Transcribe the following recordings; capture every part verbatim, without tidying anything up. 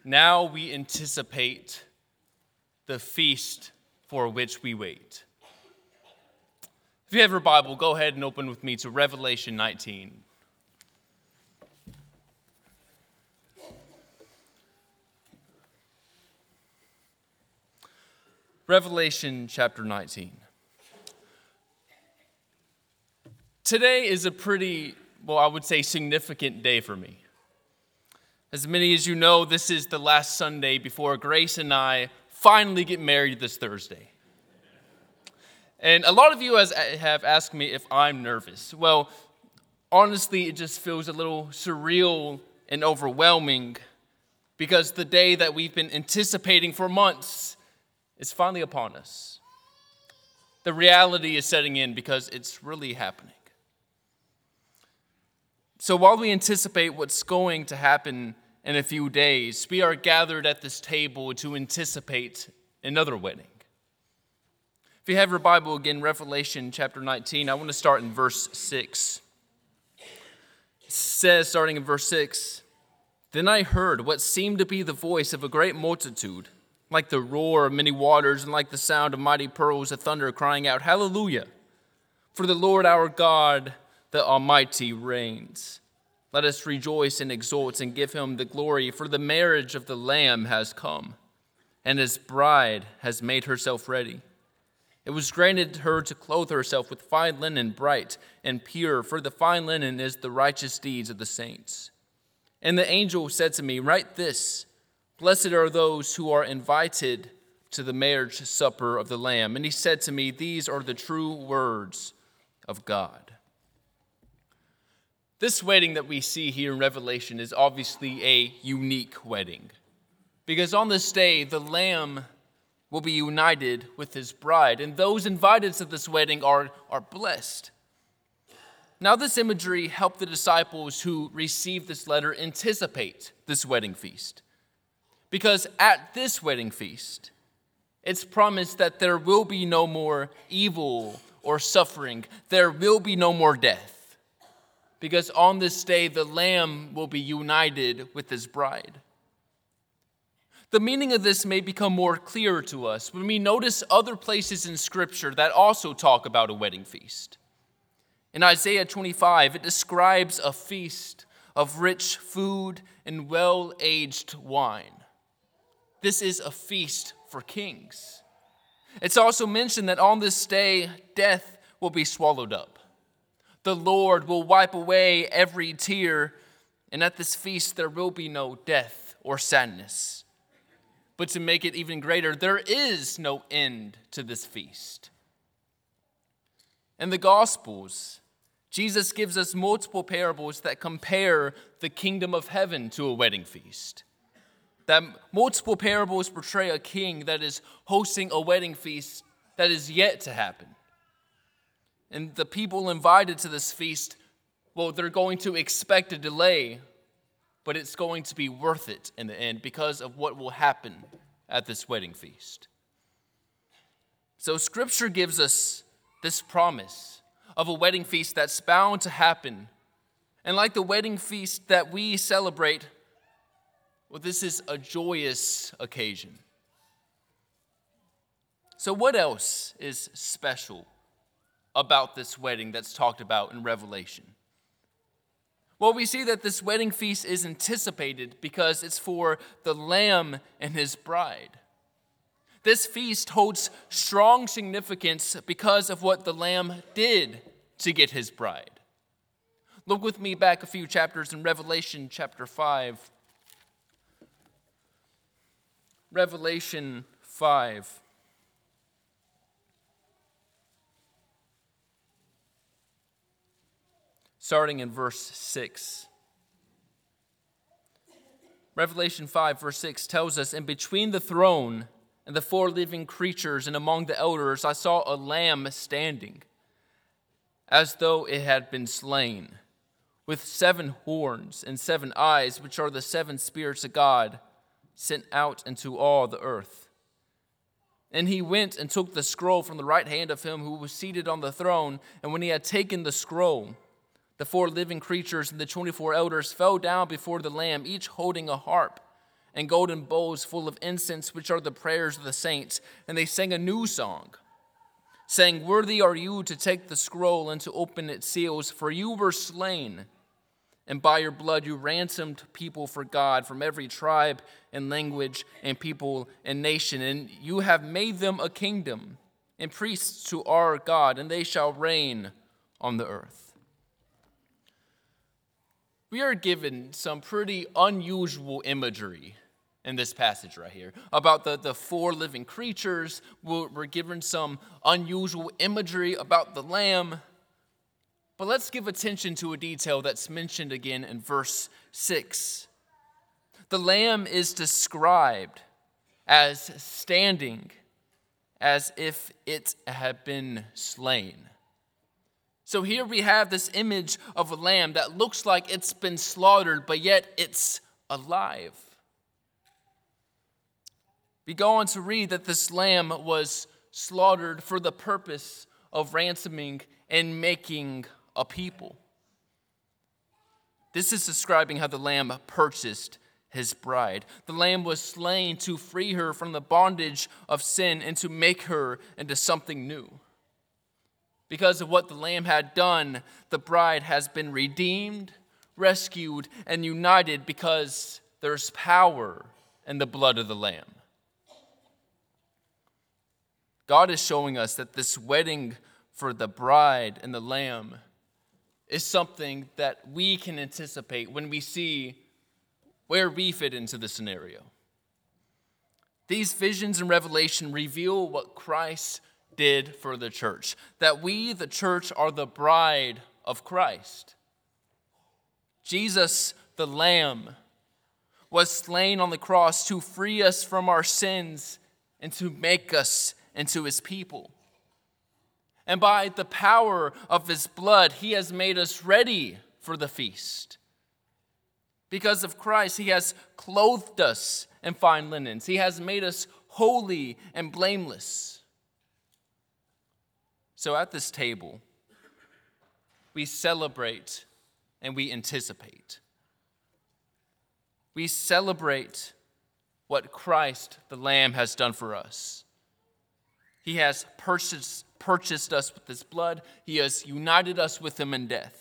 Now we anticipate the feast for which we wait. If you have your Bible, go ahead and open with me to Revelation nineteen. Revelation chapter nineteen. Today is a pretty, well, I would say significant day for me. As many as you know, this is the last Sunday before Grace and I finally get married this Thursday. And a lot of you has, have asked me if I'm nervous. Well, honestly, it just feels a little surreal and overwhelming because the day that we've been anticipating for months is finally upon us. The reality is setting in because it's really happening. So while we anticipate what's going to happen in a few days, we are gathered at this table to anticipate another wedding. If you have your Bible again, Revelation chapter nineteen, I want to start in verse six. It says, starting in verse six, "Then I heard what seemed to be the voice of a great multitude, like the roar of many waters and like the sound of mighty pearls of thunder, crying out, 'Hallelujah! For the Lord our God, the Almighty, reigns. Let us rejoice and exult and give him the glory, for the marriage of the Lamb has come, and his bride has made herself ready. It was granted her to clothe herself with fine linen, bright and pure, for the fine linen is the righteous deeds of the saints.' And the angel said to me, 'Write this, blessed are those who are invited to the marriage supper of the Lamb.' And he said to me, 'These are the true words of God.'" This wedding that we see here in Revelation is obviously a unique wedding, because on this day, the Lamb will be united with his bride, and those invited to this wedding are, are blessed. Now, this imagery helped the disciples who received this letter anticipate this wedding feast, because at this wedding feast, it's promised that there will be no more evil or suffering. There will be no more death. Because on this day, the Lamb will be united with his bride. The meaning of this may become more clear to us when we notice other places in Scripture that also talk about a wedding feast. In Isaiah twenty-five, it describes a feast of rich food and well-aged wine. This is a feast for kings. It's also mentioned that on this day, death will be swallowed up. The Lord will wipe away every tear, and at this feast there will be no death or sadness. But to make it even greater, there is no end to this feast. In the Gospels, Jesus gives us multiple parables that compare the kingdom of heaven to a wedding feast. That multiple parables portray a king that is hosting a wedding feast that is yet to happen. And the people invited to this feast, well, they're going to expect a delay, but it's going to be worth it in the end because of what will happen at this wedding feast. So Scripture gives us this promise of a wedding feast that's bound to happen. And like the wedding feast that we celebrate, well, this is a joyous occasion. So what else is special about this wedding that's talked about in Revelation? Well, we see that this wedding feast is anticipated because it's for the Lamb and his bride. This feast holds strong significance because of what the Lamb did to get his bride. Look with me back a few chapters in Revelation chapter five. Revelation five. Starting in verse six. Revelation five, verse six tells us, "And between the throne and the four living creatures and among the elders, I saw a lamb standing, as though it had been slain, with seven horns and seven eyes, which are the seven spirits of God, sent out into all the earth. And he went and took the scroll from the right hand of him who was seated on the throne. And when he had taken the scroll, the four living creatures and the twenty-four elders fell down before the Lamb, each holding a harp and golden bowls full of incense, which are the prayers of the saints. And they sang a new song, saying, "Worthy are you to take the scroll and to open its seals, for you were slain, and by your blood you ransomed people for God from every tribe and language and people and nation. And you have made them a kingdom and priests to our God, and they shall reign on the earth." We are given some pretty unusual imagery in this passage right here about the, the four living creatures. We're, we're given some unusual imagery about the Lamb. But let's give attention to a detail that's mentioned again in verse six. The Lamb is described as standing as if it had been slain. So here we have this image of a lamb that looks like it's been slaughtered, but yet it's alive. We go on to read that this lamb was slaughtered for the purpose of ransoming and making a people. This is describing how the lamb purchased his bride. The lamb was slain to free her from the bondage of sin and to make her into something new. Because of what the lamb had done, the bride has been redeemed, rescued, and united because there's power in the blood of the lamb. God is showing us that this wedding for the bride and the lamb is something that we can anticipate when we see where we fit into the scenario. These visions and revelation reveal what Christ did for the church, that we, the church, are the bride of Christ. Jesus, the Lamb, was slain on the cross to free us from our sins and to make us into his people. And by the power of his blood, he has made us ready for the feast. Because of Christ, he has clothed us in fine linens. He has made us holy and blameless. So at this table, we celebrate and we anticipate. We celebrate what Christ, the Lamb, has done for us. He has purchased, purchased us with his blood. He has united us with him in death.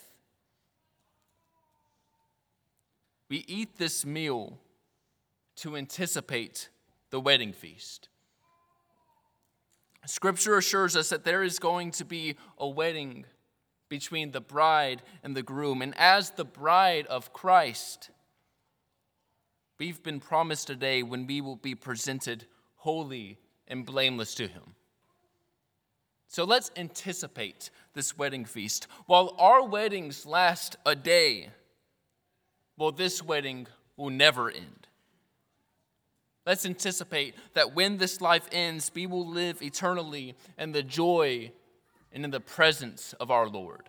We eat this meal to anticipate the wedding feast. Scripture assures us that there is going to be a wedding between the bride and the groom. And as the bride of Christ, we've been promised a day when we will be presented holy and blameless to him. So let's anticipate this wedding feast. While our weddings last a day, well, this wedding will never end. Let's anticipate that when this life ends, we will live eternally in the joy and in the presence of our Lord.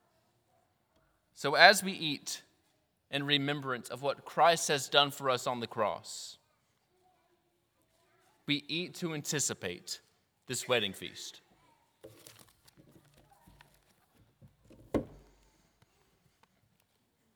So as we eat in remembrance of what Christ has done for us on the cross, we eat to anticipate this wedding feast.